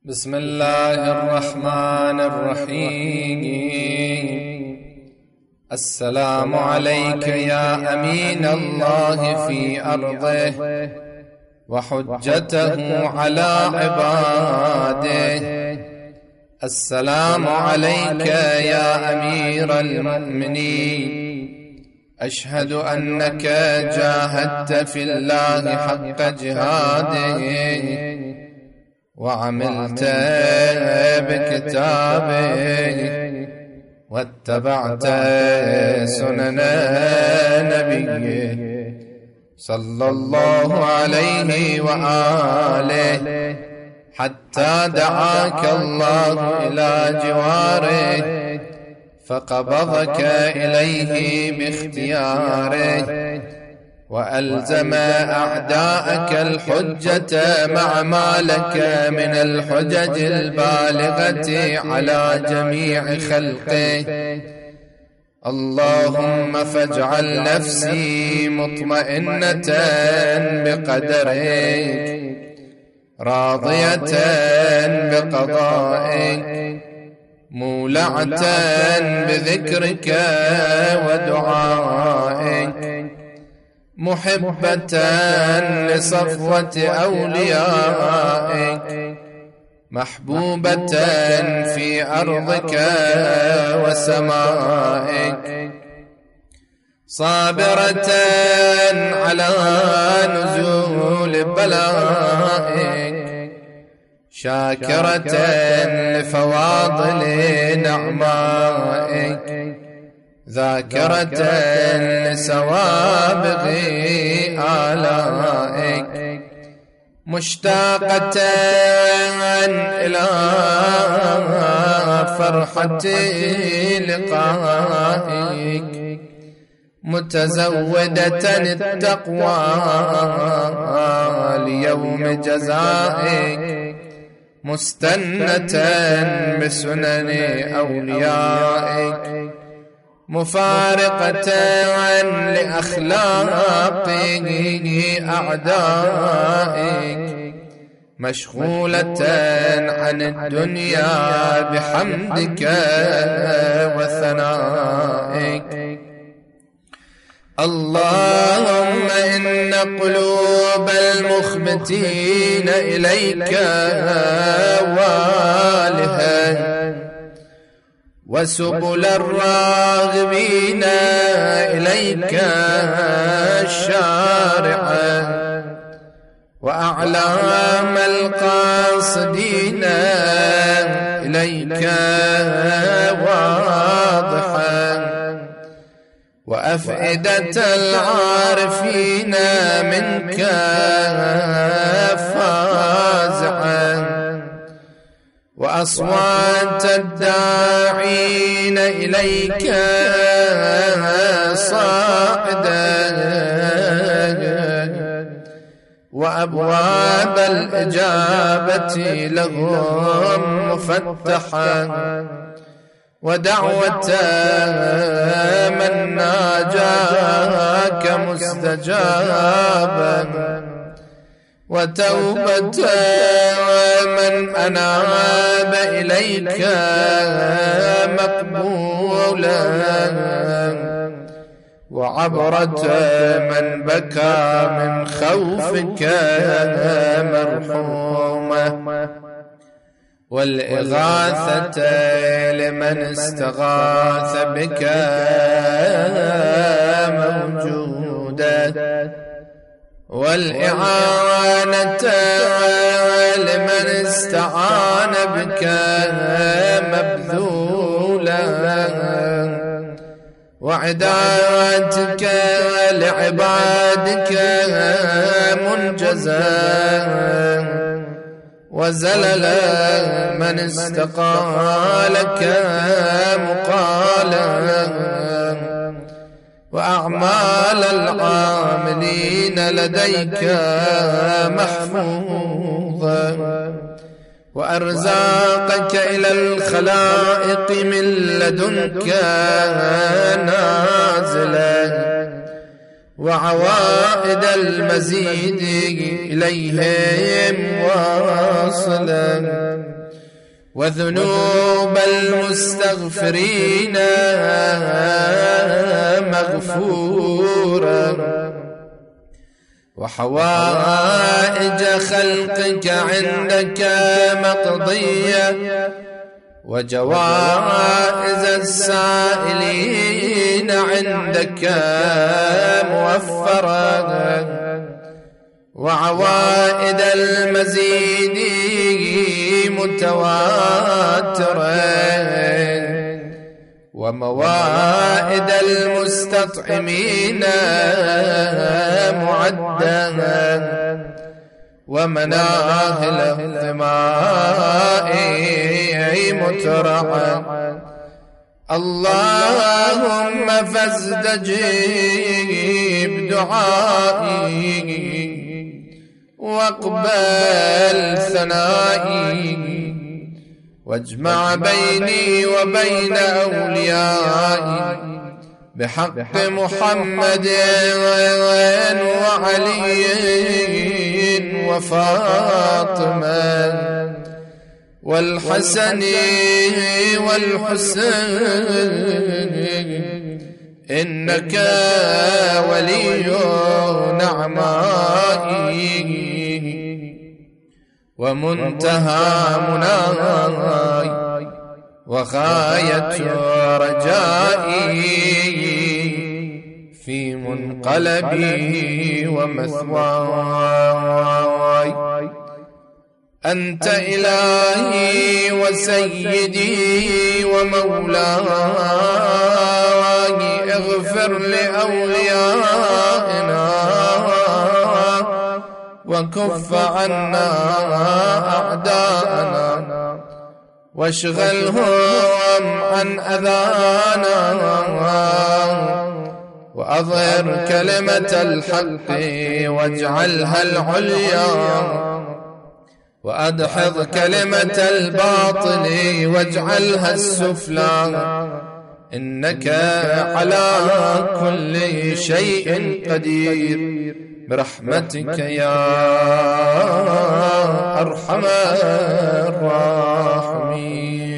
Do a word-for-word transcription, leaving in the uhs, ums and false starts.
بسم الله الرحمن الرحيم. السلام عليك يا أمين الله في أرضه وحجته على عباده. السلام عليك يا أمير المؤمنين. أشهد أنك جاهدت في الله حق جهاده وعملت بكتابه واتبعت سنن نبيه صلى الله عليه وآله حتى دعاك الله إلى جواره فقبضك إليه باختياره وألزم أعداءك الحجة مع ما لك من الحجج البالغة على جميع خلقه. اللهم فاجعل نفسي مطمئنة بقدرك راضية بقضائك مولعة بذكرك ودعائك محبة لصفوة أوليائك محبوبة في أرضك وسمائك صابرة على نزول بلائك شاكرة لفواضل نعمائك ذاكرة لسوابغ آلائك مشتاقة إلى فرحة لقائك متزودة التقوى ليوم جزائك مستنة بسنن أوليائك مفارقة لأخلاق أعدائك مشغولة عن الدنيا بحمدك وثنائك. اللهم إن قلوب المخبتين إليك والهة وسبل الراغبين إليك الشارعة وأعلام القاصدين إليك واضحة وأفئدة العارفين منك فازعة وأصوات الداعين إليك صاعدة وأبواب الإجابة لهم مفتحة ودعوة من ناجاك مستجابا وتوبة من أناب إليك مقبولا وعبرة من بكى من خوفك مرحومة والإغاثة لمن استغاث بك موجودة والإعانة لمن استعان بك مبذولا وعدايتك لعبادك منجزا وزلل من استقالك مقالا وأعمال العاملين لديك محفوظة وأرزاقك إلى الخلائق من لدنك نازلة وعوائد المزيد إليهم واصلا، وذنوب المستغفرين مغفورا، وحوائج خلقك عندك مقضية، وجوائز السائلين عندك موفرة، وعوائد المزيد متواترة، وموائد المستطعمين معدة، ومناهل الظماء مترعة. اللهم فاستجب دعائي واقبل ثنائي، واجمع بيني وبين أوليائي بحق محمد وعلي وفاطمة والحسن والحسين، إنك ولي نعمائي ومنتهى مناي وغاية رجائي في منقلبي ومثواي. أنت إلهي وسيدي ومولاي، اغفر لأوليائنا وكف عنا أعداءنا، واشغلهم عن أذانا، وأظهر كلمة الحق واجعلها العليا، وأدحض كلمة الباطل واجعلها السفلى، إنك على كل شيء قدير برحمتك يا أرحم الراحمين.